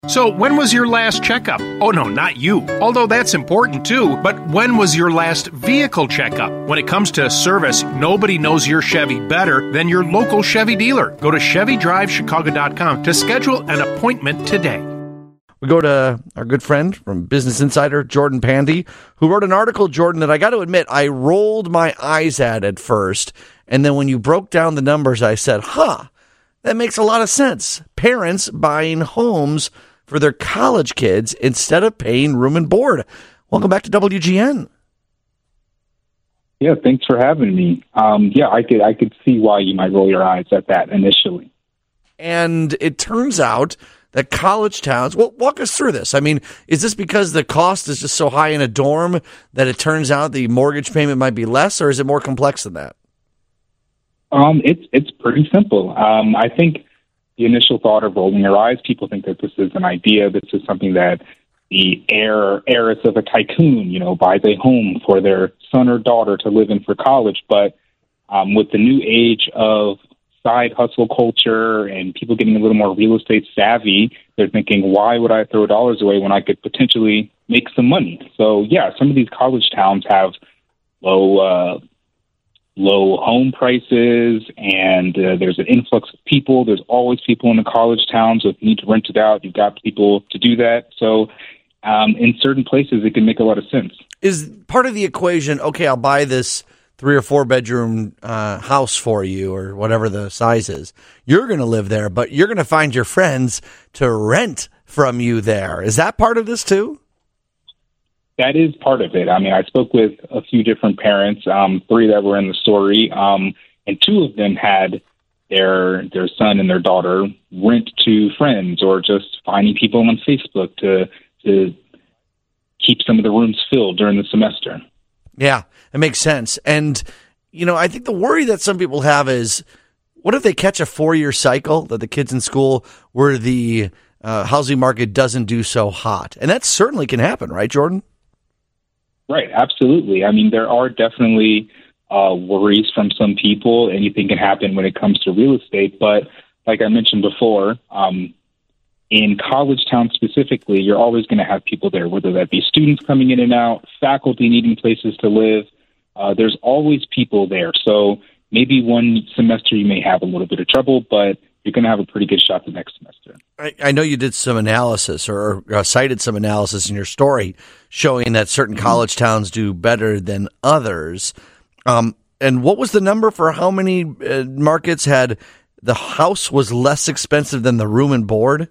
So, when was your last checkup? Oh, no, not you. Although that's important too, but when was your last vehicle checkup? When it comes to service, nobody knows your Chevy better than your local Chevy dealer. Go to ChevyDriveChicago.com to schedule an appointment today. We go to our good friend from Business Insider, Jordan Pandy, who wrote an article, Jordan, that I got to admit, I rolled my eyes at first. And then when you broke down the numbers, I said, that makes a lot of sense. Parents buying homes for their college kids instead of paying room and board. Welcome back to WGN. Yeah, thanks for having me. I could see why you might roll your eyes at that initially. And it turns out that college towns, well, walk us through this. I mean, is this because the cost is just so high in a dorm that it turns out the mortgage payment might be less, or is it more complex than that? It's pretty simple. I think the initial thought of rolling your eyes, people think that this is an idea, this is something that the heiress of a tycoon, buys a home for their son or daughter to live in for college. But with the new age of side hustle culture and people getting a little more real estate savvy, they're thinking, why would I throw dollars away when I could potentially make some money? So, yeah, some of these college towns have low home prices, and there's an influx of people. There's always people in the college towns, so if you need to rent it out, you've got people to do that. So in certain places, it can make a lot of sense. Is part of the equation, okay, I'll buy this 3 or 4 bedroom house for you, or whatever the size is. You're going to live there, but you're going to find your friends to rent from you there. Is that part of this too? That is part of it. I mean, I spoke with a few different parents, 3 that were in the story, and 2 of them had their son and their daughter rent to friends, or just finding people on Facebook to keep some of the rooms filled during the semester. Yeah, it makes sense. And, I think the worry that some people have is, what if they catch a 4-year cycle that the kids in school where the housing market doesn't do so hot? And that certainly can happen, right, Jordan? Right, absolutely. I mean, there are definitely worries from some people. Anything can happen when it comes to real estate. But like I mentioned before, in college towns specifically, you're always going to have people there, whether that be students coming in and out, faculty needing places to live. There's always people there. So maybe one semester you may have a little bit of trouble, but you're going to have a pretty good shot the next semester. I know you did some analysis or cited some analysis in your story showing that certain college towns do better than others. And what was the number for how many markets had the house was less expensive than the room and board?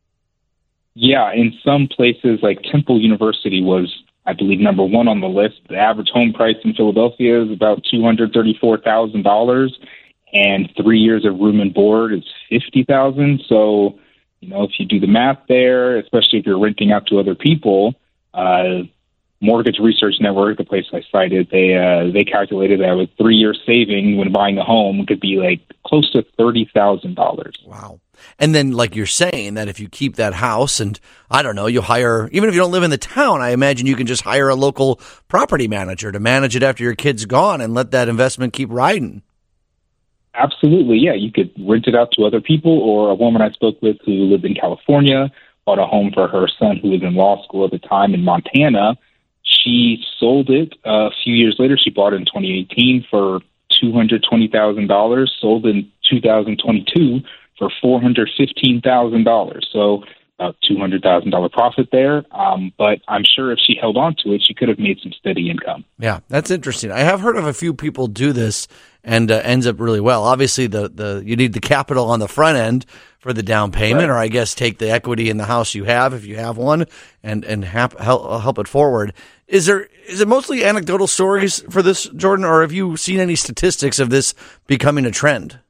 Yeah, in some places like Temple University was, I believe, number 1 on the list. The average home price in Philadelphia is about $234,000. And 3 years of room and board is $50,000. So, if you do the math there, especially if you're renting out to other people, Mortgage Research Network, the place I cited, they calculated that with 3 year saving when buying a home could be like close to $30,000. Wow. And then, like you're saying, that if you keep that house and, I don't know, you hire, even if you don't live in the town, I imagine you can just hire a local property manager to manage it after your kid's gone and let that investment keep riding. Absolutely, yeah. You could rent it out to other people, or a woman I spoke with who lived in California bought a home for her son who was in law school at the time in Montana. She sold it a few years later. She bought it in 2018 for $220,000, sold in 2022 for $415,000. So about $200,000 profit there. But I'm sure if she held on to it, she could have made some steady income. Yeah, that's interesting. I have heard of a few people do this and ends up really well. Obviously, the you need the capital on the front end for the down payment, right, or I guess take the equity in the house you have if you have one, and help it forward. Is it mostly anecdotal stories for this, Jordan, or have you seen any statistics of this becoming a trend?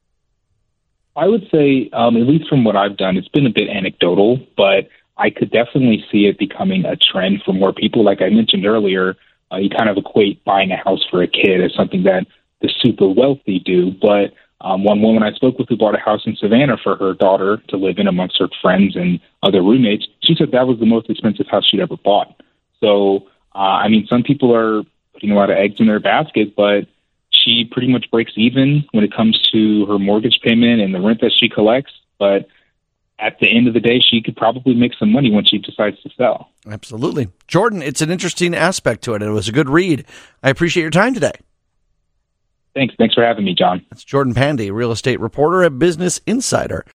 I would say, at least from what I've done, it's been a bit anecdotal, but I could definitely see it becoming a trend for more people. Like I mentioned earlier, you kind of equate buying a house for a kid as something that the super wealthy do. But one woman I spoke with who bought a house in Savannah for her daughter to live in amongst her friends and other roommates, she said that was the most expensive house she'd ever bought. So, some people are putting a lot of eggs in their basket, but she pretty much breaks even when it comes to her mortgage payment and the rent that she collects. But at the end of the day, she could probably make some money when she decides to sell. Absolutely. Jordan, it's an interesting aspect to it. It was a good read. I appreciate your time today. Thanks for having me, John. That's Jordan Pandy, real estate reporter at Business Insider.